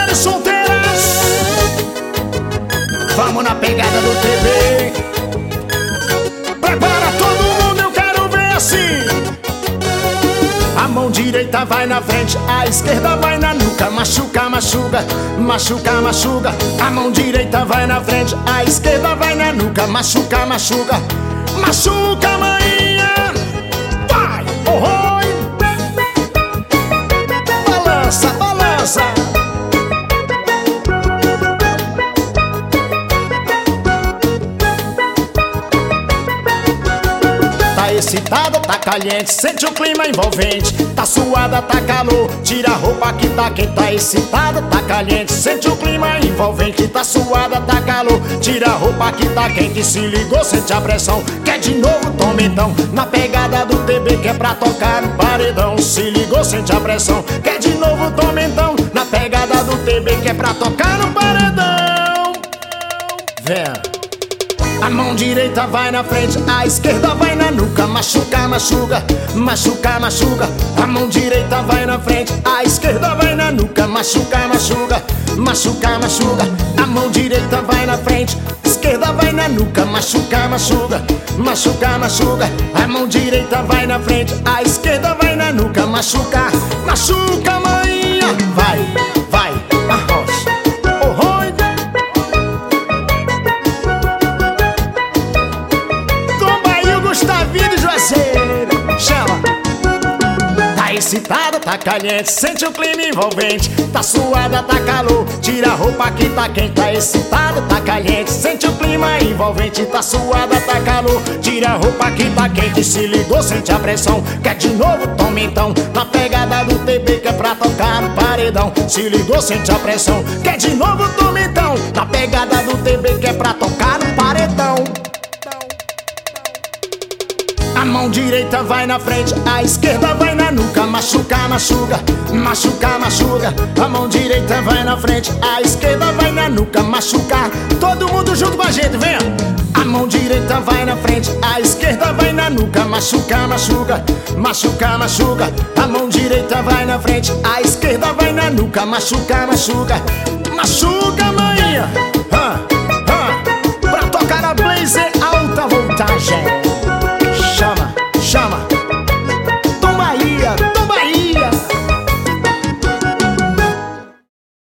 mulheres solteiras, vamos na pegada do TB. Prepara todo mundo, eu quero ver assim. A mão direita vai na frente, a esquerda vai na nuca. Machuca, machuca, machuca, machuca. A mão direita vai na frente, a esquerda vai na nuca. Machuca, machuca, machuca, maninha. Vai, oh, oi. Balança, balança. Tá excitada, tá caliente, sente o clima envolvente. Tá suada, tá calor, tira a roupa que tá quente. Tá excitada, tá caliente, sente o clima envolvente. Tá suada, tá calor, tira a roupa que tá quente. Se ligou, sente a pressão, quer de novo, toma então. Na pegada do TB que é pra tocar no paredão. Se ligou, sente a pressão, quer de novo, toma então. Na pegada do TB que é pra tocar no paredão. Vem. A mão direita vai na frente, a esquerda vai na nuca. Machuca, machuca, machuca, machuca. A mão direita vai na frente, a esquerda vai na nuca. Machuca, machuca, machuca, machuca. A mão direita vai na frente, a esquerda vai na nuca. Machuca, machuca, machuca, machuca. A mão direita vai na frente, a esquerda vai na nuca. Machuca, machuca, maninha. Vai, vai, arrocha. Gustavinho e Juazeiro, chama. Tá excitada, tá caliente, sente o clima envolvente. Tá suada, tá calor, tira a roupa que tá quente. Tá excitada, tá caliente, sente o clima envolvente. Tá suada, tá calor, tira a roupa que tá quente. Se ligou, sente a pressão, quer de novo, toma então. Na pegada do TB que é pra tocar no paredão. Se ligou, sente a pressão, quer de novo, toma então. Na pegada do TB que é pra tocar no paredão. A mão direita vai na frente, a esquerda vai na nuca. Machuca, machuca, machuca, machuca. A mão direita vai na frente, a esquerda vai na nuca. Machuca, todo mundo junto com a gente, vem. A mão direita vai na frente, a esquerda vai na nuca. Machuca, machuca, machuca, machuca. A mão direita vai na frente, a esquerda vai na nuca. Machuca, machuca, machuca, maninha.